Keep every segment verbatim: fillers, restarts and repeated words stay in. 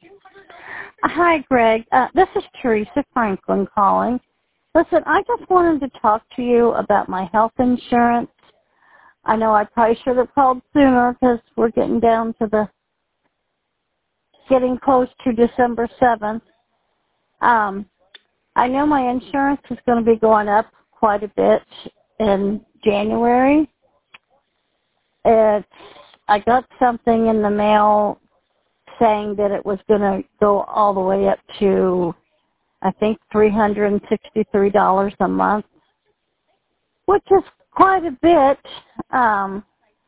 Hi, Greg. Uh, this is Teresa Franklin calling. Listen, I just wanted to talk to you about my health insurance. I know I probably should have called sooner because we're getting down to the, getting close to December seventh. Um, I know my insurance is going to be going up quite a bit in January. It's, I got something in the mail saying that it was going to go all the way up to, I think, three hundred sixty-three dollars a month, which is quite a bit. Um,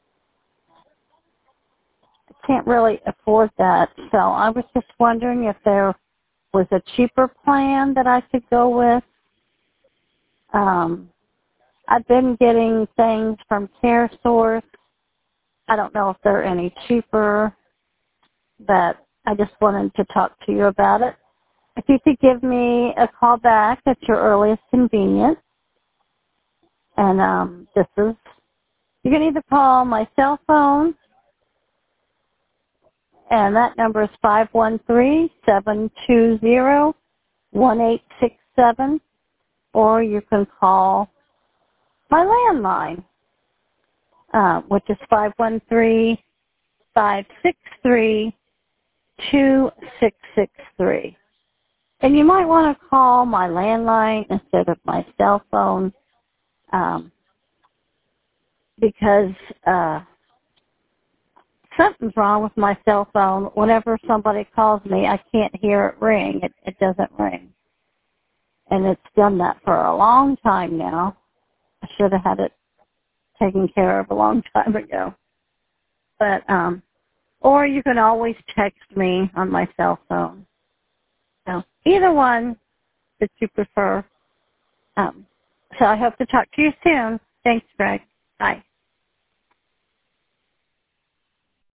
I can't really afford that, so I was just wondering if there was a cheaper plan that I could go with. Um, I've been getting things from CareSource. I don't know if they're any cheaper, but I just wanted to talk to you about it. If you could give me a call back at your earliest convenience, and um, this is, you can either call my cell phone, and that number is five one three, seven two zero, one eight six seven, or you can call my landline, uh, which is five one three, five six three, two six six three. And you might want to call my landline instead of my cell phone, um, because uh, something's wrong with my cell phone. Whenever somebody calls me, I can't hear it ring. It, it doesn't ring. And it's done that for a long time now. I should have had it taken care of a long time ago. But, um, or you can always text me on my cell phone. So either one that you prefer. Um, so I hope to talk to you soon. Thanks, Greg. Bye.